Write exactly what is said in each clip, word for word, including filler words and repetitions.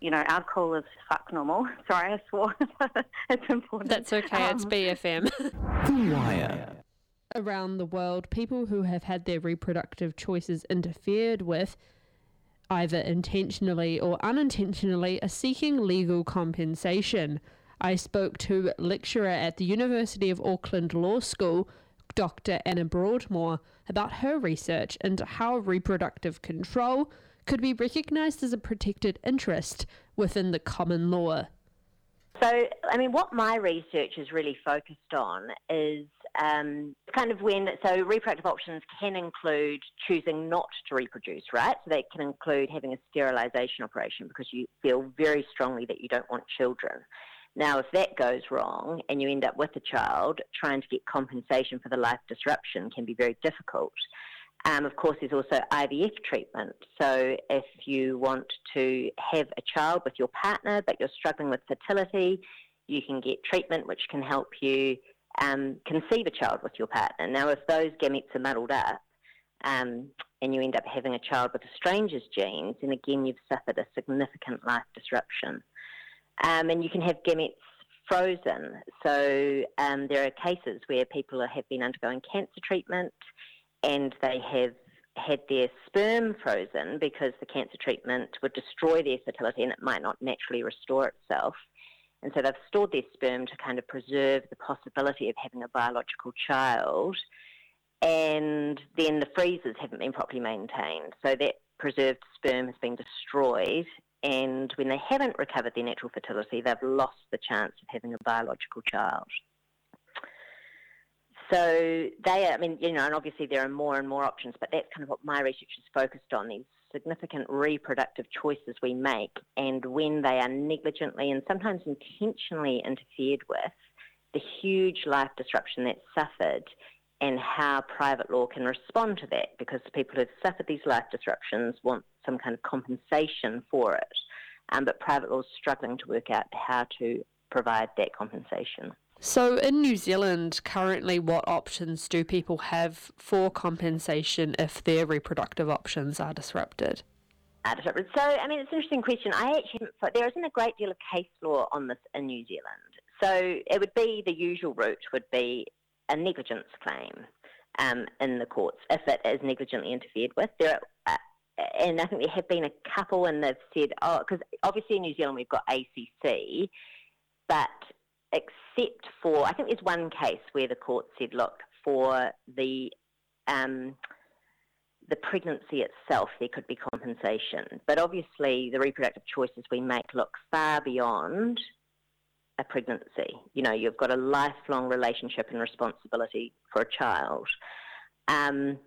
you know, our call is fuck normal. Sorry, I swore. It's important. That's okay, Um, it's B F M. The Wire. Around the world, people who have had their reproductive choices interfered with, either intentionally or unintentionally, are seeking legal compensation. I spoke to lecturer at the University of Auckland Law School, Doctor Anna Broadmoor, about her research into how reproductive control could be recognised as a protected interest within the common law. So, I mean, what my research is really focused on is um, kind of when, so reproductive options can include choosing not to reproduce, right? So they can include having a sterilisation operation because you feel very strongly that you don't want children. Now, if that goes wrong and you end up with a child, trying to get compensation for the life disruption can be very difficult. Um, of course, there's also I V F treatment. So if you want to have a child with your partner but you're struggling with fertility, you can get treatment which can help you um, conceive a child with your partner. Now, if those gametes are muddled up um, and you end up having a child with a stranger's genes, then again you've suffered a significant life disruption. Um, and you can have gametes frozen. So um, there are cases where people are, have been undergoing cancer treatment and they have had their sperm frozen because the cancer treatment would destroy their fertility and it might not naturally restore itself. And so they've stored their sperm to kind of preserve the possibility of having a biological child. And then the freezers haven't been properly maintained. So that preserved sperm has been destroyed. And when they haven't recovered their natural fertility, they've lost the chance of having a biological child. So they are, I mean, you know, and obviously there are more and more options, but that's kind of what my research is focused on, these significant reproductive choices we make, and when they are negligently and sometimes intentionally interfered with, the huge life disruption that's suffered and how private law can respond to that, because people who've suffered these life disruptions want some kind of compensation for it, um, but private law is struggling to work out how to provide that compensation. So in New Zealand, currently, what options do people have for compensation if their reproductive options are disrupted? Are disrupted. So, I mean, it's an interesting question. I actually, there isn't a great deal of case law on this in New Zealand. So it would be, the usual route would be a negligence claim um, in the courts if it is negligently interfered with. There are, uh, and I think there have been a couple, and they've said, oh, because obviously in New Zealand we've got A C C, but except for, I think there's one case where the court said, look, for the um, the pregnancy itself, there could be compensation. But obviously the reproductive choices we make look far beyond a pregnancy. You know, you've got a lifelong relationship and responsibility for a child. Um,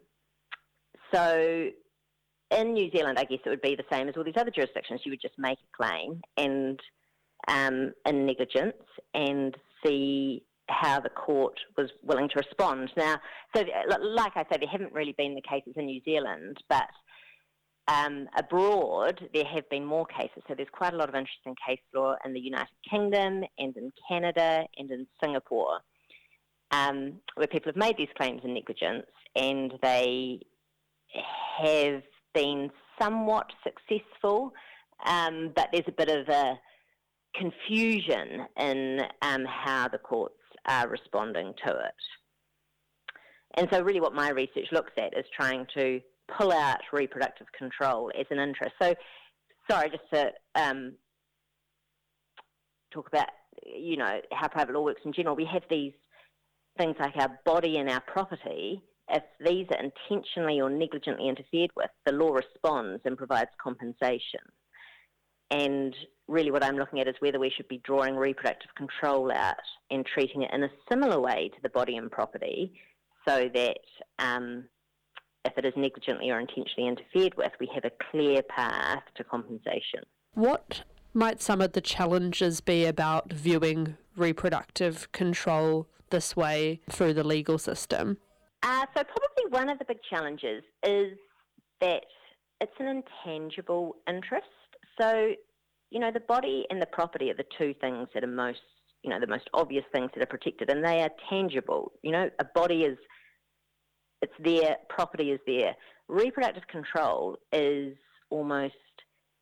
so in New Zealand, I guess it would be the same as all these other jurisdictions. You would just make a claim and um, in negligence and see how the court was willing to respond. Now, so like I say, there haven't really been the cases in New Zealand, but um, abroad there have been more cases. So there's quite a lot of interesting case law in the United Kingdom and in Canada and in Singapore, um, where people have made these claims in negligence and they have been somewhat successful, um, but there's a bit of a confusion in um, how the courts are responding to it. And so really what my research looks at is trying to pull out reproductive control as an interest. So, sorry, just to um, talk about, you know, how private law works in general, we have these things like our body and our property. If these are intentionally or negligently interfered with, the law responds and provides compensation. And really what I'm looking at is whether we should be drawing reproductive control out and treating it in a similar way to the body and property, so that um, if it is negligently or intentionally interfered with, we have a clear path to compensation. What might some of the challenges be about viewing reproductive control this way through the legal system? Uh, so probably one of the big challenges is that it's an intangible interest. So, you know, the body and the property are the two things that are most, you know, the most obvious things that are protected, and they are tangible. You know, a body is, it's there, property is there. Reproductive control is almost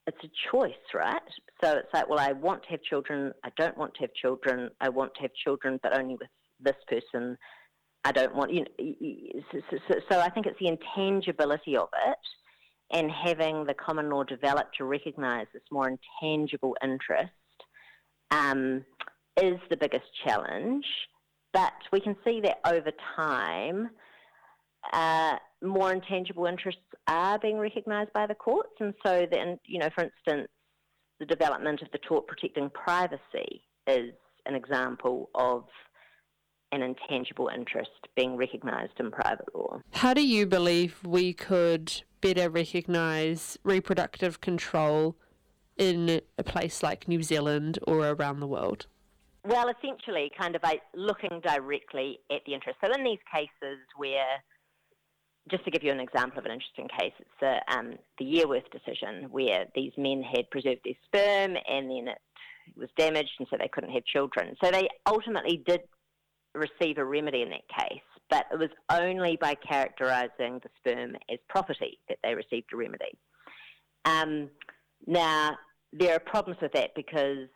it's a choice, right? So it's like, well, I want to have children, I don't want to have children, I want to have children, but only with this person. I don't want, you know, so, so, so I think it's the intangibility of it and having the common law develop to recognise this more intangible interest um, is the biggest challenge. But we can see that over time, uh, more intangible interests are being recognised by the courts. And so, then, you know, for instance, the development of the tort protecting privacy is an example of an intangible interest being recognised in private law. How do you believe we could better recognise reproductive control in a place like New Zealand or around the world? Well, essentially, kind of like looking directly at the interest. So in these cases where, just to give you an example of an interesting case, it's the, um, the Yearworth decision where these men had preserved their sperm and then it was damaged and so they couldn't have children. So they ultimately did receive a remedy in that case, but it was only by characterising the sperm as property that they received a remedy. Um, now, there are problems with that because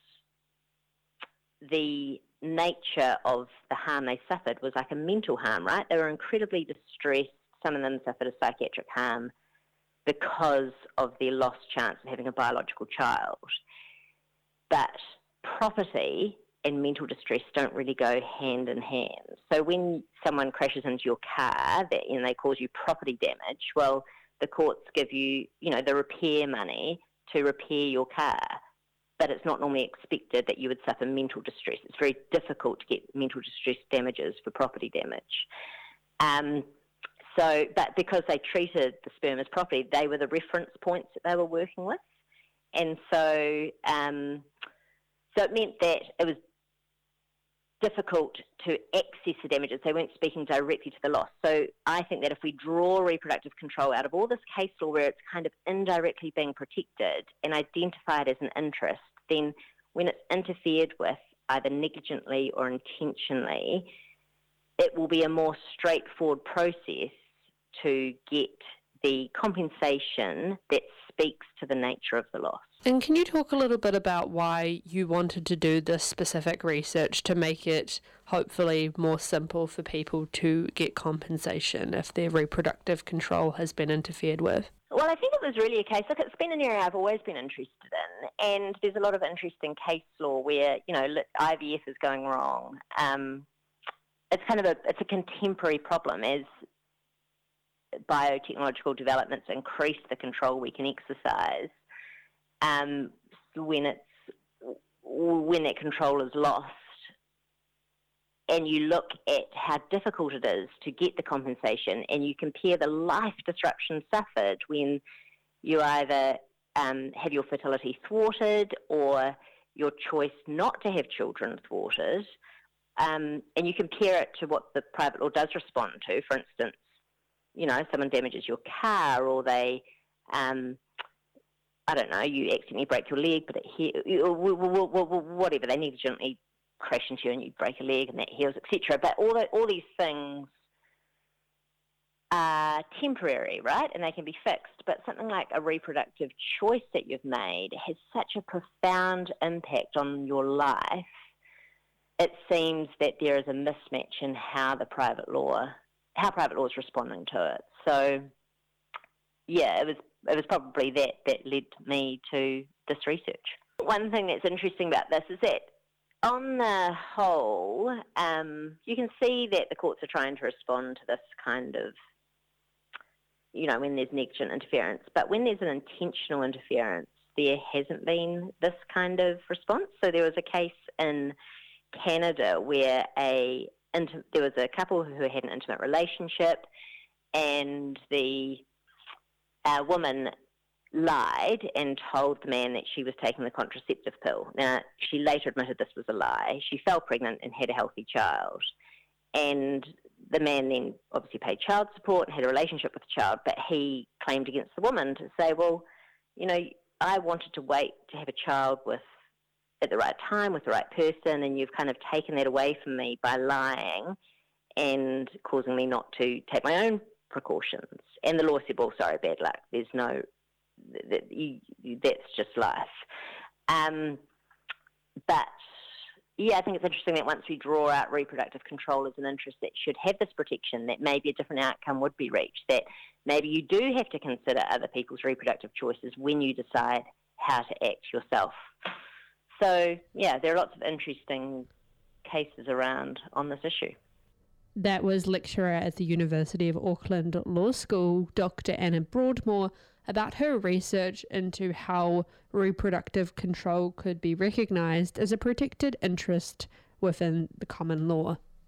the nature of the harm they suffered was like a mental harm, right? They were incredibly distressed. Some of them suffered a psychiatric harm because of their lost chance of having a biological child. But property and mental distress don't really go hand in hand. So when someone crashes into your car that, and they cause you property damage, well, the courts give you, you know, the repair money to repair your car. But it's not normally expected that you would suffer mental distress. It's very difficult to get mental distress damages for property damage. Um, so, but because they treated the sperm as property, they were the reference points that they were working with. And so, um, so it meant that it was difficult to access the damages. They weren't speaking directly to the loss. So I think that if we draw reproductive control out of all this case law where it's kind of indirectly being protected and identified as an interest, then when it's interfered with either negligently or intentionally, it will be a more straightforward process to get the compensation that speaks to the nature of the loss. And can you talk a little bit about why you wanted to do this specific research to make it hopefully more simple for people to get compensation if their reproductive control has been interfered with? Well, I think it was really a case, look, it's been an area I've always been interested in, and there's a lot of interesting case law where, you know, I V F is going wrong. Um, it's kind of a, it's a contemporary problem as biotechnological developments increase the control we can exercise. Um, when it's when that control is lost, and you look at how difficult it is to get the compensation, and you compare the life disruption suffered when you either um, have your fertility thwarted or your choice not to have children thwarted, um, and you compare it to what the private law does respond to. For instance, you know, someone damages your car, or they um, I don't know, you accidentally break your leg, but it he- whatever, they negligently crash into you and you break a leg and that heals, et cetera. But all the, all these things are temporary, right? And they can be fixed. But something like a reproductive choice that you've made has such a profound impact on your life. It seems that there is a mismatch in how the private law, how private law is responding to it. So, yeah, it was It was probably that that led me to this research. One thing that's interesting about this is that on the whole, um, you can see that the courts are trying to respond to this kind of, you know, when there's negligent interference. But when there's an intentional interference, there hasn't been this kind of response. So there was a case in Canada where a there was a couple who had an intimate relationship, and the A woman lied and told the man that she was taking the contraceptive pill. Now, she later admitted this was a lie. She fell pregnant and had a healthy child. And the man then obviously paid child support and had a relationship with the child, but he claimed against the woman to say, well, you know, I wanted to wait to have a child with at the right time with the right person, and you've kind of taken that away from me by lying and causing me not to take my own precautions. And the law said, well, sorry, bad luck. There's no, that you, that's just life. Um, but yeah, I think it's interesting that once we draw out reproductive control as an interest that should have this protection, that maybe a different outcome would be reached, that maybe you do have to consider other people's reproductive choices when you decide how to act yourself. So, yeah, there are lots of interesting cases around on this issue. That was lecturer at the University of Auckland Law School, Doctor Anna Broadmoor, about her research into how reproductive control could be recognised as a protected interest within the common law.